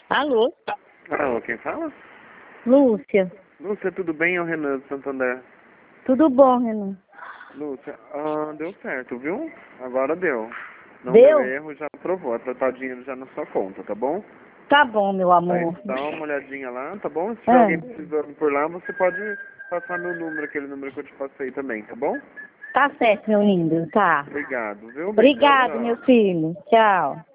Alô? Alô, quem fala? Lúcia. Lúcia, tudo bem? É o Renan do Santander. Tudo bom, Renan? Lúcia, deu certo, viu? Agora deu. Não Deu? deu erro, já aprovou. Tá o dinheiro já na sua conta, tá bom? Tá bom, meu Aí amor. dá uma olhadinha lá, tá bom? Se tiver Ah, alguém precisando por lá, você pode passar meu número, aquele número que eu te passei também, tá bom? tá certo, meu lindo. Tá. Obrigado, viu? Beijo, Obrigado, tchau. meu filho. Tchau.